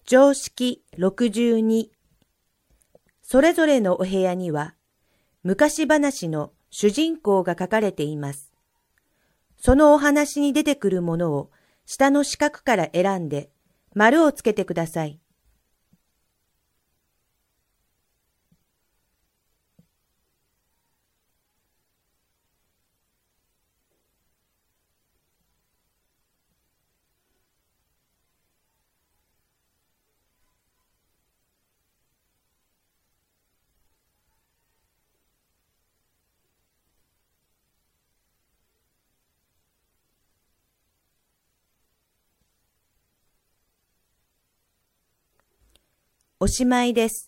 常識62。それぞれのお部屋には、昔話の主人公が書かれています。そのお話に出てくるものを下の四角から選んで、丸をつけてください。おしまいです。